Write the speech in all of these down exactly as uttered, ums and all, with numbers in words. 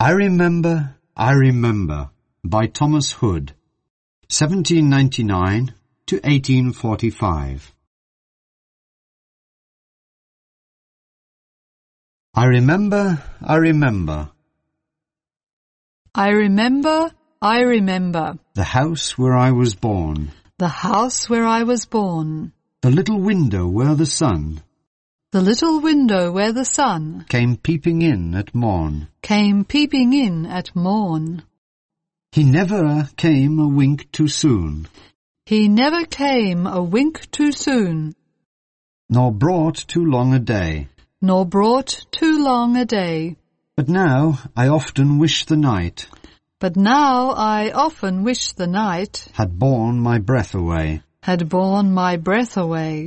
I Remember, I Remember by Thomas Hood, seventeen ninety-nine to eighteen forty-five. I remember, I remember. I remember, I remember. The house where I was born. The house where I was born. The little window where the sun The little window where the sun came peeping in at morn. Came peeping in at morn. He never came a wink too soon. He never came a wink too soon. Nor brought too long a day. Nor brought too long a day. But now I often wish the night But now I often wish the night had borne my breath away. Had borne my breath away.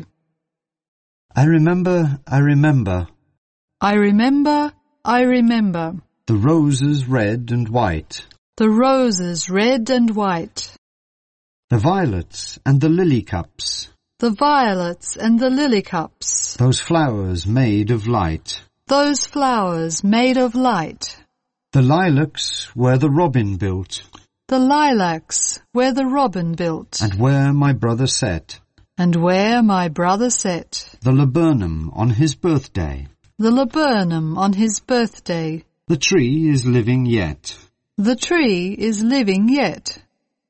I remember, I remember. I remember, I remember. The roses red and white. The roses red and white. The violets and the lily cups. The violets and the lily cups. Those flowers made of light. Those flowers made of light. The lilacs where the robin built. The lilacs where the robin built. And where my brother sat. And where my brother sat. The laburnum on his birthday. The laburnum on his birthday. The tree is living yet. The tree is living yet.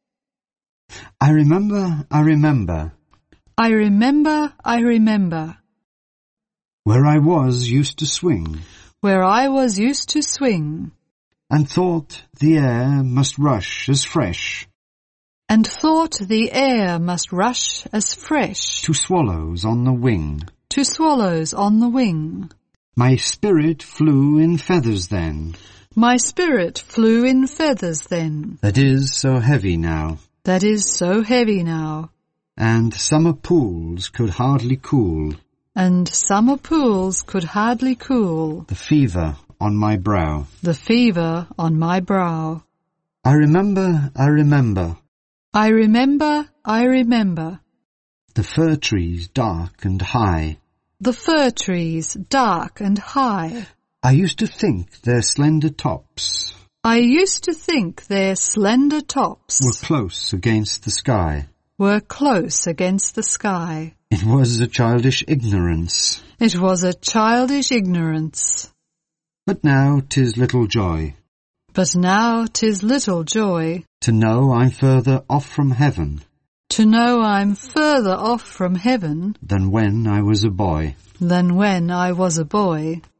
I remember, I remember. I remember, I remember. Where I was used to swing. Where I was used to swing. And thought the air must rush as fresh. And thought the air must rush as fresh. To swallows on the wing. To swallows on the wing. My spirit flew in feathers then. My spirit flew in feathers then. That is so heavy now. That is so heavy now. And summer pools could hardly cool. And summer pools could hardly cool. The fever on my brow. The fever on my brow. I remember, I remember. I remember, I remember. The fir trees dark and high. The fir trees dark and high. I used to think their slender tops. I used to think their slender tops were close against the sky. Were close against the sky. It was a childish ignorance. It was a childish ignorance. But now 'tis little joy. But now 'tis little joy. To know I'm further off from heaven. To know I'm further off from heaven. Than when I was a boy. Than when I was a boy.